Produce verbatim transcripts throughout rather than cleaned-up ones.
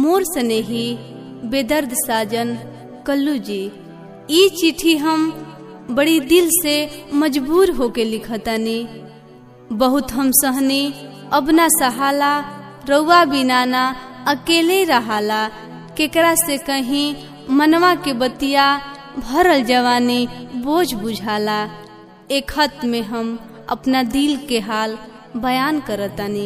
मोर स्नेही बेदर्द साजन कल्लू जी। ई चिट्ठी हम बड़ी दिल से मजबूर होके लिखतानी। बहुत हम सहनी अब ना सहाला, रउआ बिना ना अकेले रहाला। केकरा से कहीं मनवा के बतिया, भरल जवानी बोझ बुझाला। एक खत में हम अपना दिल के हाल बयान करतानी।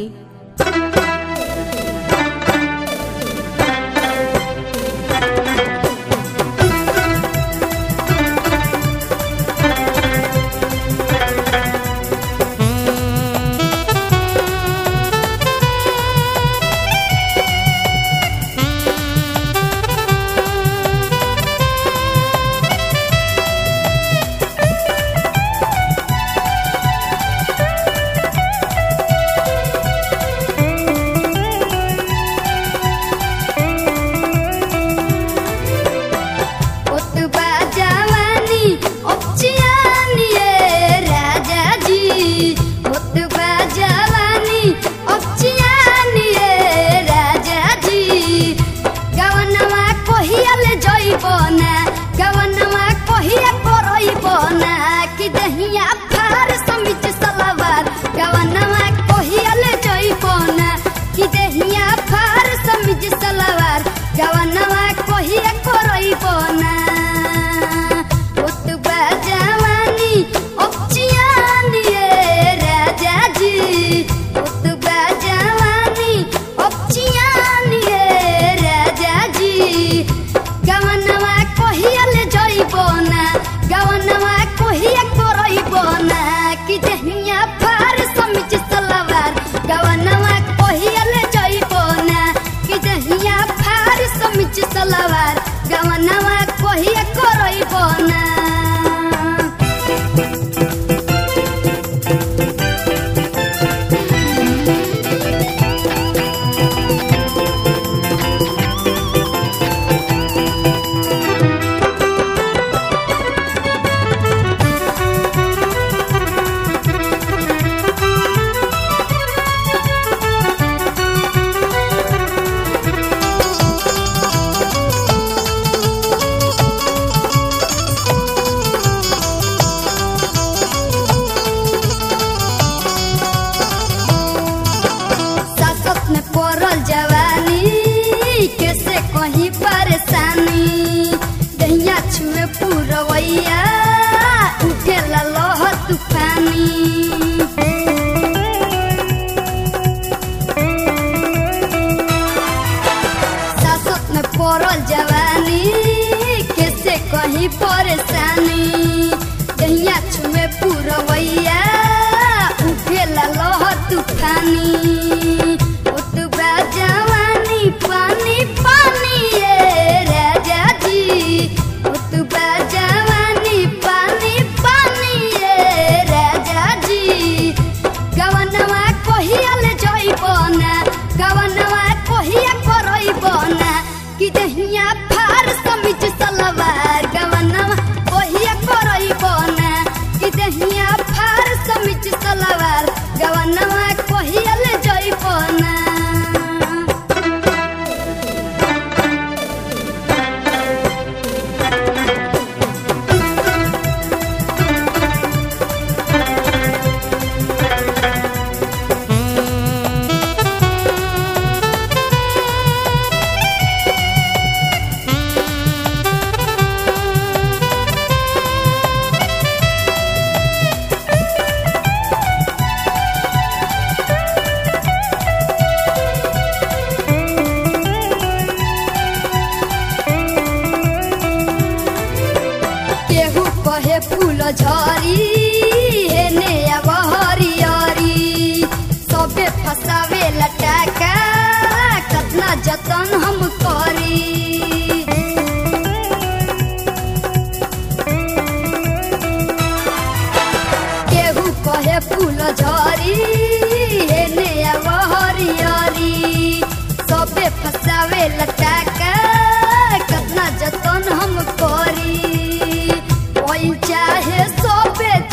कतना जतन हम करी, कोई चाहे सोबे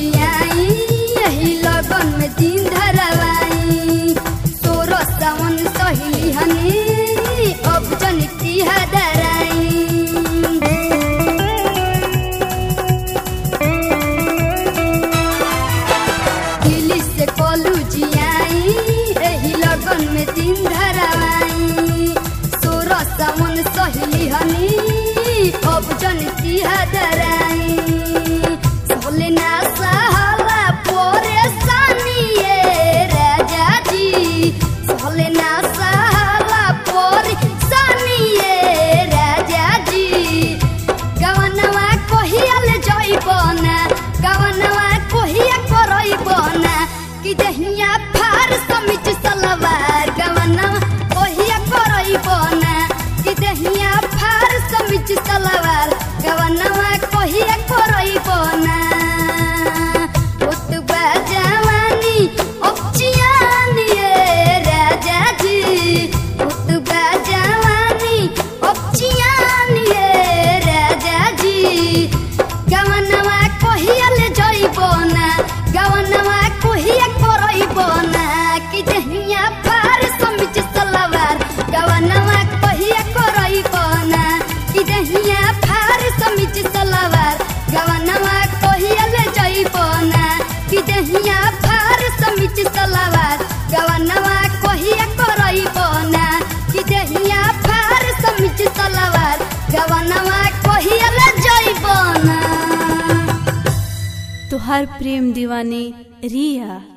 जियाई यही लगन में दिन धरवाई तोरो सावन सही हनी अब जनिती हदराई दिल्ली से कोलू जियाई यही लगन में दिन धरवाई तोरो सावन सही हनी अब जनिती हदराई बोले ना सहाला परेशानी ये राजा जी बोले ना सहाला परेशानी ये राजा जी गवनवा कोहियल जइबना गवनवा कोहिया करइबना कि दहिया फार समिच सलवार गवनवा कोहिया करइबना कि दहिया फार समिच सलवार गवनवा कोहिया करइबना दहिया फार समिच सलवार गवनवा कोहिया करइबना कि दहिया फार समिच सलवार गवनवा कोहिया ले जइबना। तुहार प्रेम दीवानी रिया।